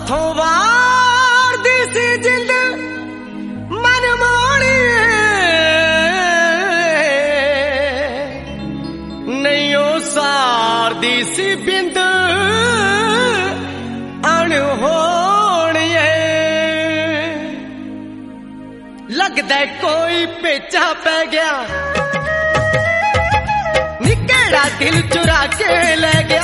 हाथों वार दी सी जिंद मन मोड़ी नहीं ओ सार दी सी बिंद अनहोनी लगदा कोई पेचा पै गया निकेड़ा दिल चुरा के ले गया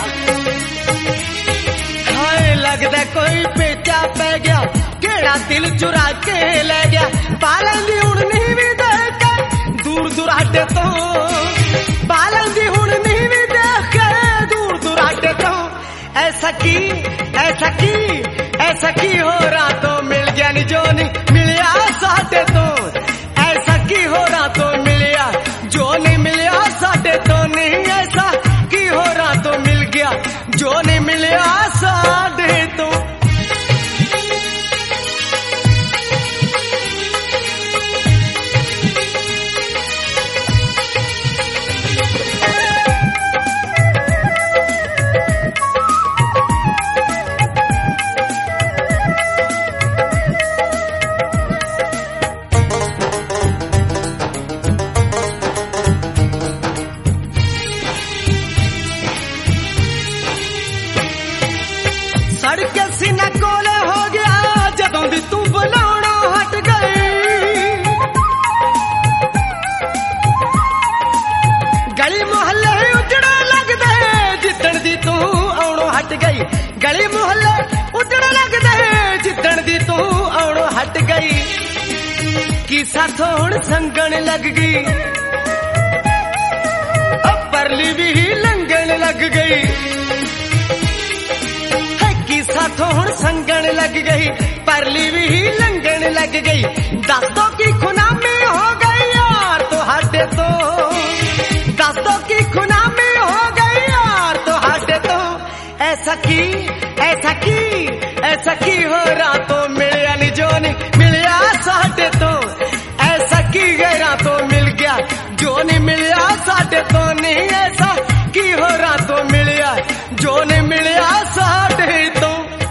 लगदा कोई पेचा पै गया केड़ा दिल चुरा के ले गया पालन दी हुण नहीं भी देख दूर दुराटे तो पालन दी हुण नहीं भी देख दूर दुराटे तो ऐसा की हो रहा तो मिल गया नी जो नहीं मिलिया साडे तो ऐसा की हो रहा तो मिलिया जो नहीं मिलिया साडे तो नहीं ऐसा की हो रहा तो मिल गया जो नहीं मिलिया साडे तो सड़क सीना कोले हो गया जदों दी तू बुलाउणा हट गई गली मोहल्ले उजड़ा लगदे जिद्दण दी तू आउणों हट गई गली मोहल्ले उजड़ा लगदे जिद्दण दी तू आउणों हट गई की साथों हुण संगण लग गई अब परली भी लंघण लग गई साथों हुण संगण लग गई परली भी लंघण लग गई दस्तों की खुनामी हो गई यार तो हाटे तो दस्तों की खुनामी हो गई यार तो हाटे तो ऐसा की हो रहा तो मिलिया नी जो नहीं मिलिया साडे तो ऐसा की गया तो मिल गया जो नहीं मिलिया साडे तो नहीं ऐसा की हो रहा तो मिलिया जो नहीं मिलिया साडे तो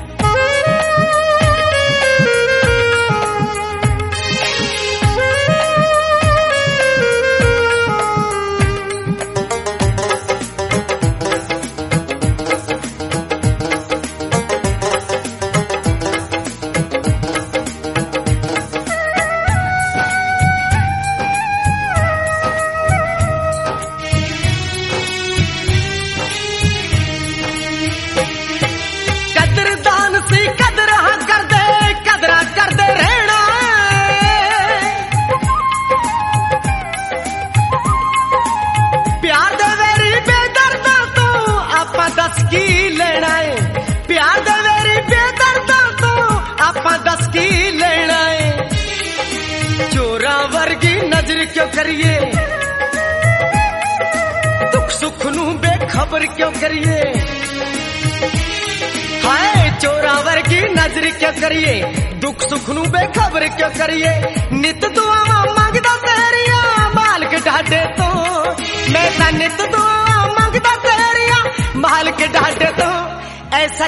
क्यों करिए दुख सुख नू बेखबर क्यों करिए हाय चोरावर की नजर क्यों करिए दुख सुख नू बेखबर क्यों करिए नित दुआवां मंगदा तेरिया मालिक ढाडे तो मैं तां नित दुआवां मंगदा तेरिया मालिक ढाडे तो ऐसा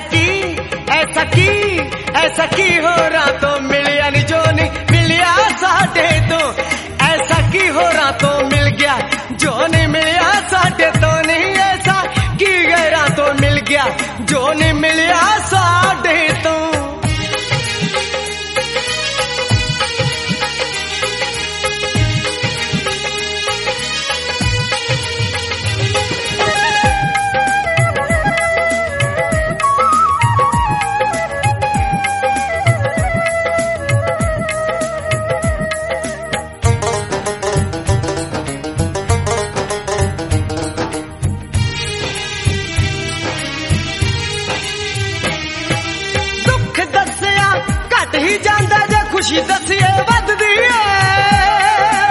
की हो रहा तो मिलिया नी जो नहीं मिलिया साडे तो ऐसा की हो रहा तो मिल गया जो नहीं मिलिया साडे तो नहीं ऐसा की गया तो मिल गया जो नहीं मिलिया साडे तो ही जांदा जे खुशी दसिए वधदी है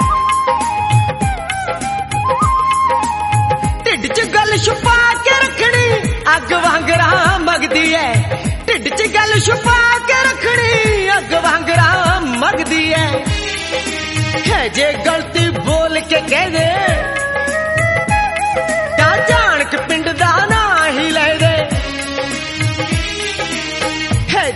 ढिड च गल छुपा के रखनी अग वांगरा मगदी है ढिड च गल छुपा के रखनी अग वांगरा मगदी है जे गलती बोल के कह दे जान के पिंड दा ना ही ले दे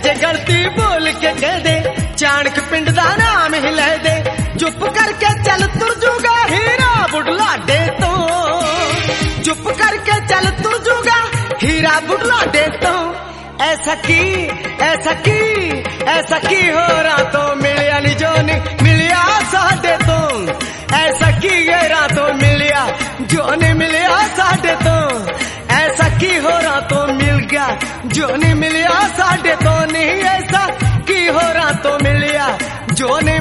ऐसा की हो रातों मिलिया नी जो नी मिलिया साडे तो ऐसा की ये रातों मिलिया जो नी मिलिया साडे तो ऐसा की हो रातों मिल गया जो नी मिलिया साडे तो नहीं ऐसा की हो रातों मिलिया जो नी